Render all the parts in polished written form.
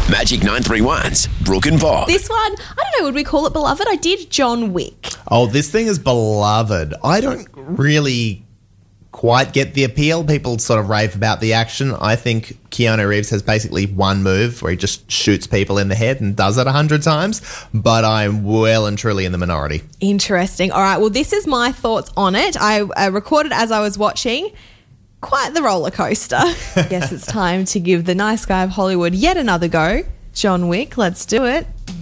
Magic 931's Brooke and Bob. This one, I don't know, would we call it beloved? I did John Wick. Oh, this thing is beloved. I don't really quite get the appeal. People sort of rave about the action. I think Keanu Reeves has basically one move where he just shoots people in the head and does it 100 times, but I'm well and truly in the minority. Interesting. All right, well, this is my thoughts on it. I recorded as I was watching. Quite the roller coaster. Guess it's time to give the nice guy of Hollywood yet another go. John Wick, let's do it.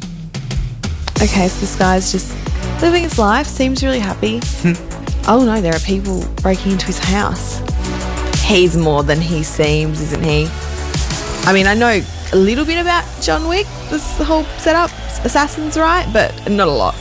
Okay, so this guy's just living his life, seems really happy. Oh no, there are people breaking into his house. He's more than he seems, isn't he? I mean, I know a little bit about John Wick, this whole setup, assassins, right? But not a lot.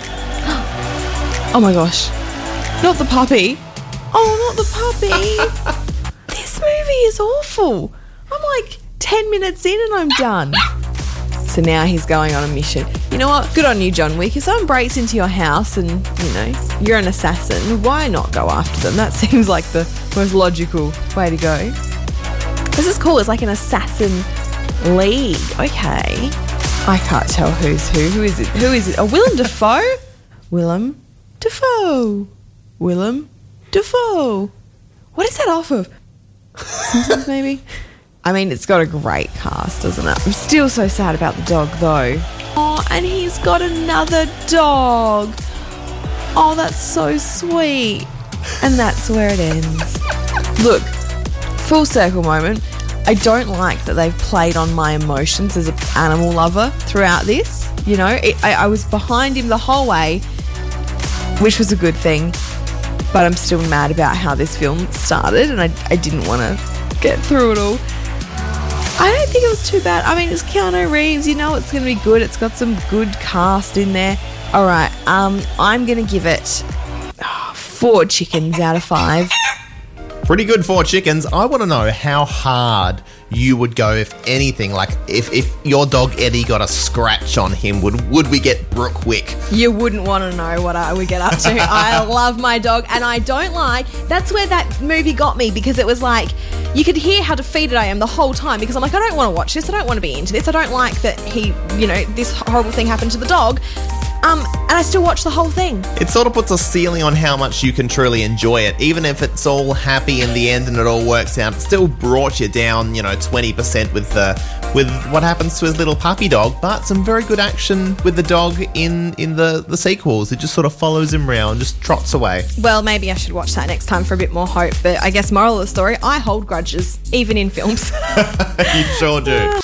Oh my gosh, not the puppy. Oh, not the puppy. This movie is awful. I'm like 10 minutes in and I'm done. So now he's going on a mission. You know what? Good on you, John Wick. If someone breaks into your house and, you know, you're an assassin, why not go after them? That seems like the most logical way to go. This is cool. It's like an assassin league. Okay. I can't tell who's who. Who is it? Who is it? Oh, Willem Dafoe? Willem Dafoe. Willem Dafoe. What is that off of? Simpsons, maybe? I mean, it's got a great cast, doesn't it? I'm still so sad about the dog, though. Oh, and he's got another dog. Oh, that's so sweet. And that's where it ends. Look, full circle moment. I don't like that they've played on my emotions as an animal lover throughout this. You know, I was behind him the whole way, which was a good thing. But I'm still mad about how this film started and I didn't want to get through it all. I don't think it was too bad. I mean, it's Keanu Reeves. You know it's going to be good. It's got some good cast in there. All right, I'm going to give it 4 chickens out of 5. Pretty good 4 chickens. I want to know how hard you would go if anything, like if your dog Eddie got a scratch on him, would we get Brooke Wick? You wouldn't want to know what I would get up to. I love my dog and I don't like, that's where that movie got me, because it was like, you could hear how defeated I am the whole time, because I'm like, I don't want to watch this, I don't want to be into this, I don't like that he, you know, this horrible thing happened to the dog. And I still watch the whole thing. It sort of puts a ceiling on how much you can truly enjoy it. Even if it's all happy in the end and it all works out, it still brought you down, 20% with what happens to his little puppy dog. But some very good action with the dog in the sequels. It just sort of follows him around, just trots away. Well, maybe I should watch that next time for a bit more hope. But I guess moral of the story, I hold grudges, even in films. You sure do.